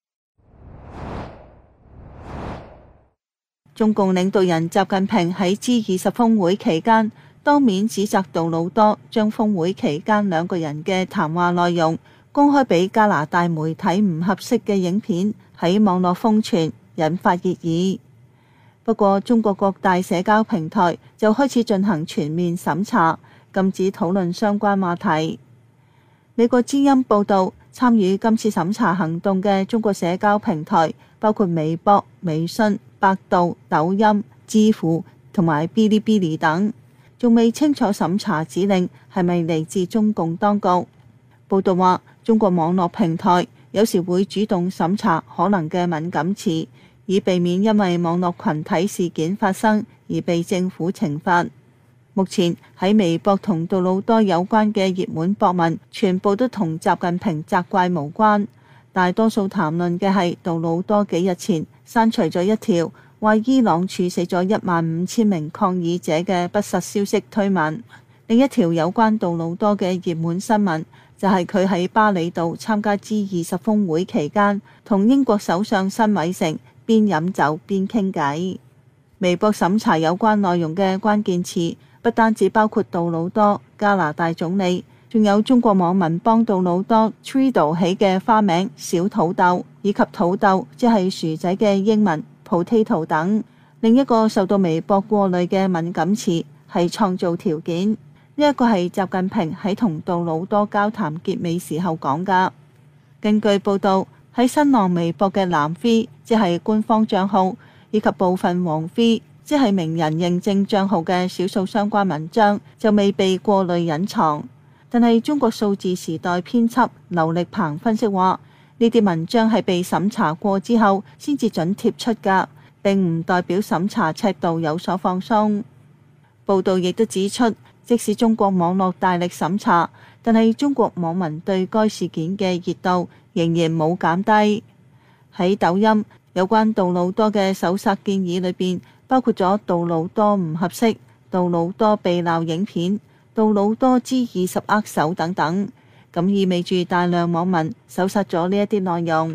中共領導人習近平喺 G20 峰會期間當面指責杜魯多將峰會期間2個人嘅談話內容公開俾加拿大媒體唔合適嘅影片喺網絡瘋傳，引發熱議。不過中國各大社交平台就開始進行全面審查，禁止討論相關話題。美國之音報道，參與今次審查行動嘅中國社交平台包括微博、微信、百度、抖音、知乎同埋嗶哩嗶哩等，仲未清楚審查指令係咪嚟自中共當局。報道話，中國網絡平台有時會主動審查可能嘅敏感詞，以避免因為網絡群體事件發生而被政府懲罰。目前喺微博同杜魯多有關嘅熱門博文，全部都同習近平責怪無關。大多數談論嘅係杜魯多幾日前刪除咗一條話伊朗處死咗15000名抗議者嘅不實消息推文。另一條有關杜魯多嘅熱門新聞就係佢喺巴厘島參加 G20 峰會期間，同英國首相辛偉誠邊飲酒邊傾偈。微博審查有關內容嘅關鍵詞不單止包括杜魯多、加拿大總理，仲有中國網民幫杜魯多 Trudeau 起嘅花名小土豆，以及土豆即係薯仔嘅英文 potato 等。另一個受到微博過濾嘅敏感詞係創造條件。呢一個係習近平喺同杜魯多交談結尾時候講㗎。根據報導，喺新浪微博嘅藍 V 即係官方帳號，以及部分黃 V 即係名人認證帳號嘅少數相關文章就未被過濾隱藏。但係中國數字時代編輯劉力鵬分析話，呢啲文章係被審查過之後先至準貼出㗎，並唔代表審查尺度有所放鬆。報導亦都指出，即使中國網絡大力審查，但係中國網民對該事件嘅熱度仍然冇減低。喺抖音有關杜魯多嘅搜索建議裏邊，包括咗杜魯多唔合適、杜魯多被鬧影片、杜魯多 G20 握手等等，咁意味住大量網民搜索咗呢一啲內容。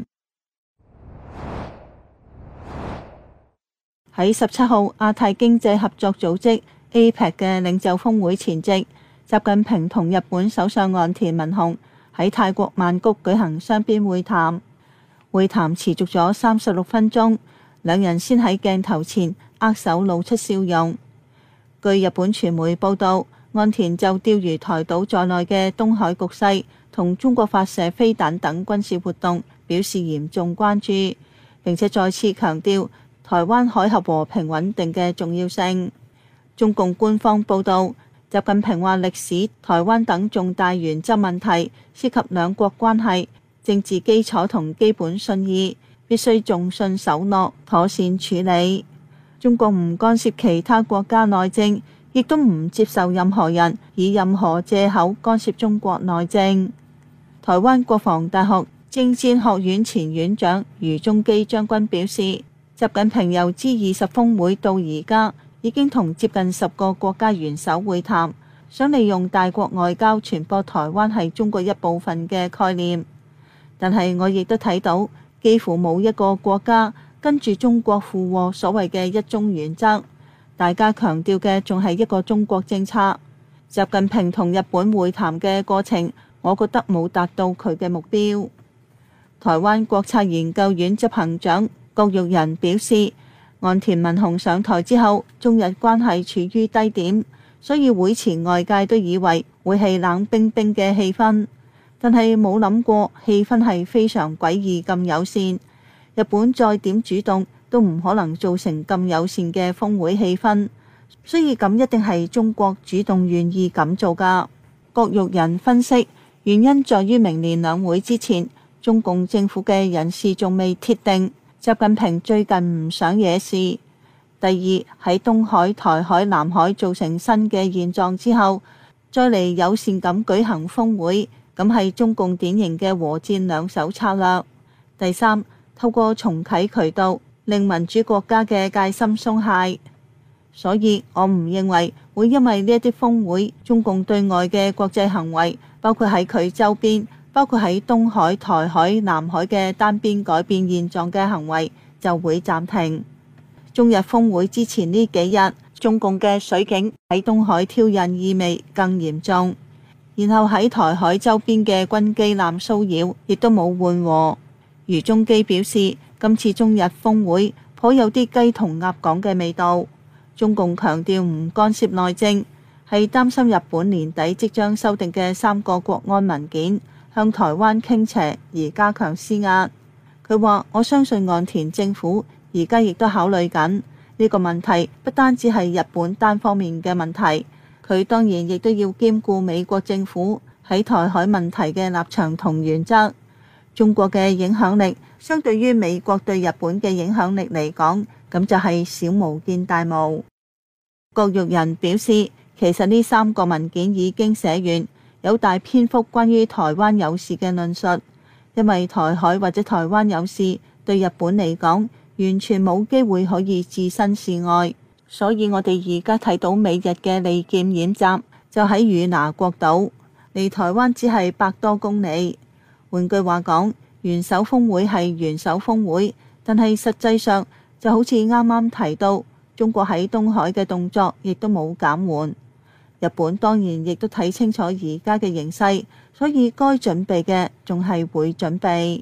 喺17號亞太經濟合作組織 APEC 嘅領袖峰會前夕，習近平同日本首相岸田文雄喺泰國曼谷舉行雙邊會談。會談持續咗36分鐘，兩人先喺鏡頭前握手露出笑容。據日本傳媒報道，岸田就釣魚台島在內嘅東海局勢同中國發射飛彈等軍事活動表示嚴重關注，並且再次強調台灣海峽和平穩定嘅重要性。中共官方報導，習近平話歷史、台灣等重大原則問題涉及兩國關係、政治基礎同基本信義，必須重信守諾，妥善處理。中共唔干涉其他國家內政，亦都唔接受任何人以任何藉口干涉中國內政。台灣國防大學政戰學院前院長余中基將軍表示，習近平由 G20 峰會到而家，已經同接近10個國家元首會談，想利用大國外交傳播台灣係中國一部分嘅概念。但係我亦都睇到，幾乎冇一個國家跟住中國附和所謂嘅一中原則，大家強調嘅仲係一個中國政策。習近平同日本會談嘅過程，我覺得冇達到佢嘅目標。台灣國策研究院執行長郭玉仁表示，岸田文雄上台之後，中日關係處於低點，所以會前外界都以為會係冷冰冰嘅氣氛，但係冇諗過氣氛係非常詭異咁友善。日本再點主動都唔可能造成咁友善嘅峰會氣氛，所以咁一定係中國主動願意咁做㗎。郭玉仁分析，原因在於明年兩會之前，中共政府嘅人事仲未鐵定。習近平最近唔想惹事。第二，喺東海、台海、南海造成新嘅現狀之後，再嚟友善咁舉行峰會，咁係中共典型嘅和戰兩手策略。第三，透過重啟渠道，令民主國家嘅戒心鬆懈。所以我唔認為會因為呢一啲峰會，中共對外嘅國際行為，包括喺佢周邊，包括喺東海、台海、南海嘅單邊改變現狀嘅行為就會暫停。中日峰會之前呢幾日，中共嘅水警喺東海挑釁意味更嚴重，然後喺台海周邊嘅軍機艦騷擾亦都冇緩和。余中基表示，今次中日峰會頗有啲雞同鴨講嘅味道。中共強調唔干涉內政，係擔心日本年底即將修訂嘅3個國安文件向台灣傾斜而加強施壓。佢話：我相信岸田政府而家亦都考慮緊呢個問題，不單止係日本單方面嘅問題，佢當然亦都要兼顧美國政府喺台海問題嘅立場同原則。 中國嘅影響力相對於美國對日本嘅影響力嚟講，咁就係小巫見大巫。郭玉仁表示，其實呢3個文件已經寫完，有大篇幅關於台灣有事嘅論述，因為台海或者台灣有事對日本嚟講完全冇機會可以置身事外，所以我哋而家睇到美日嘅利劍演習就喺與那國島，離台灣只係100多公里。換句話講，元首峰會係元首峰會，但係實際上就好似啱啱提到，中國喺東海嘅動作亦都冇減緩。日本當然亦都睇清楚而家嘅形勢，所以該準備嘅仲係會準備。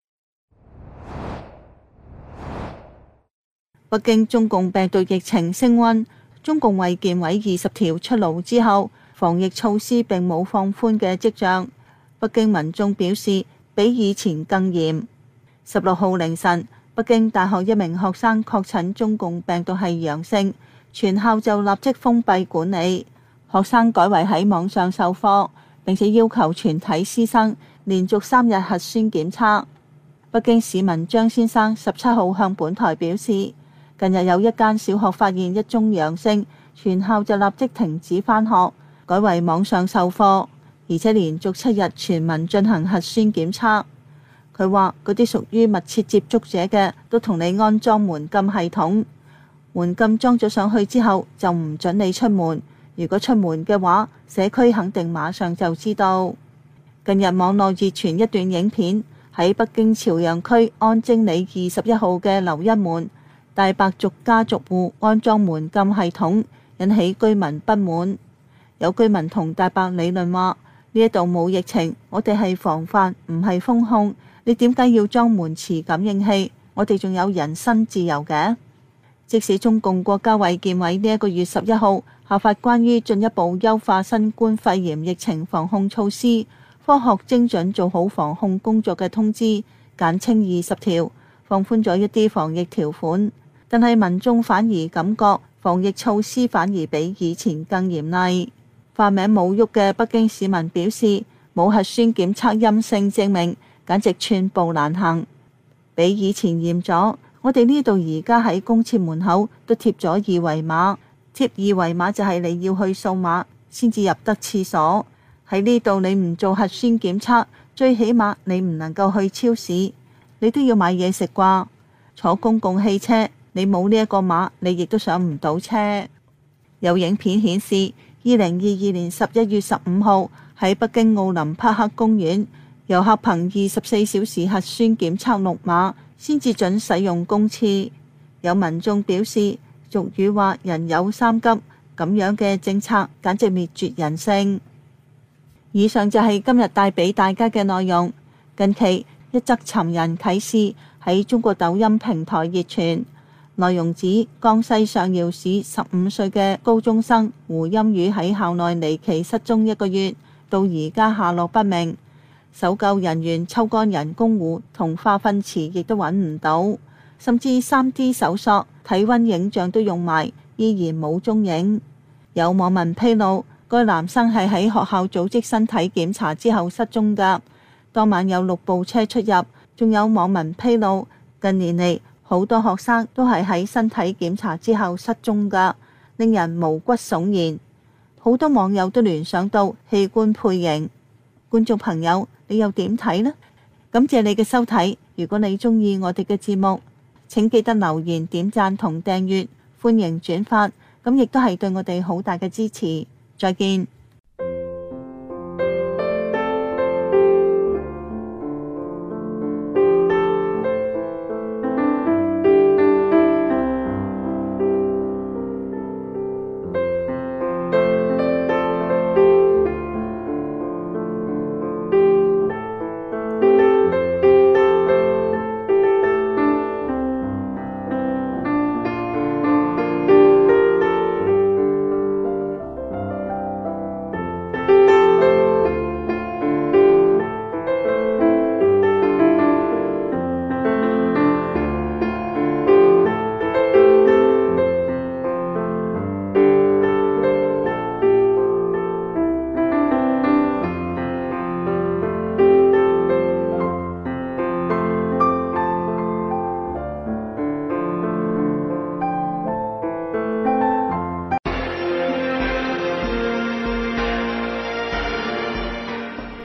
北京中共病毒疫情升溫，中共衛健委20條出爐之後，防疫措施並冇放寬嘅跡象。北京民眾表示比以前更嚴。16號凌晨，北京大學一名學生確診中共病毒係陽性，全校就立即封閉管理，學生改為喺網上授課，並且要求全體師生連續3日核酸檢測。北京市民張先生17號向本台表示，近日有一間小學發現1宗陽性，全校就立即停止返學，改為網上授課，而且連續7日全民進行核酸檢測。佢話嗰啲屬於密切接觸者嘅都同你安裝門禁系統，門禁裝咗上去之後就唔准你出門，如果出門嘅話，社區肯定馬上就知道。近日網絡熱傳一段影片，喺北京朝陽區安貞里21號嘅樓一門，大白族家族戶安裝門禁系統，引起居民不滿。有居民同大白理論話：呢一度冇疫情，我哋係防範，唔係封控。你點解要裝門磁感應器？我哋仲有人身自由嘅。即使中共國家衛健委呢一個月11號下發關於進一步優化新冠肺炎疫情防控措施、科學精準做好防控工作嘅通知，簡稱20條，放寬咗一啲防疫條款，但係民眾反而感覺防疫措施反而比以前更嚴厲。化名冇喐嘅北京市民表示，冇核酸檢測陰性證明，簡直寸步難行，比以前嚴咗。我哋呢度而家喺公廁門口都貼咗2維碼，貼2維碼就係你要去掃碼先至入得廁所。喺呢度你唔做核酸檢測，最起碼你唔能夠去超市，你都要買嘢食啩。坐公共汽車，你冇呢一個碼，你亦都上唔到車。有影片顯示，2022年11月15號喺北京奧林匹克公園，遊客憑24小時核酸檢測綠碼先至准使用公廁。有民眾表示，俗語話人有三急，咁樣嘅政策簡直滅絕人性。以上就係今日帶俾大家嘅內容。近期一則尋人啟事喺中國抖音平台熱傳，內容指江西上饒市15歲嘅高中生胡鑫宇喺校內離奇失蹤1個月，到而家下落不明。搜救人員抽乾人工湖同化糞池亦都揾唔到，甚至 3D 搜索、體溫影像都用埋，依然冇蹤影。有網民披露，該男生係喺學校組織身體檢查之後失蹤㗎。當晚有6部車出入，仲有網民披露，近年嚟好多學生都係喺身體檢查之後失蹤㗎，令人毛骨悚然。好多網友都聯想到器官配型。觀眾朋友，你又點睇呢？感謝你嘅收睇。如果你鍾意我哋嘅節目，請記得留言、點讚同訂閱，歡迎轉發，咁亦都係對我哋好大嘅支持。再見。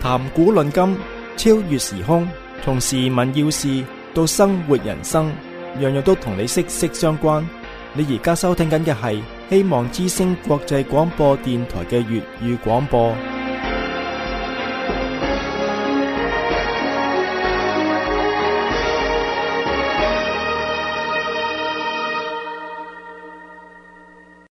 談古論今，超越時空，從時聞要事到生活人生，樣樣都同你息息相關。你而家收聽緊嘅係希望之聲國際廣播電台嘅粵語廣播。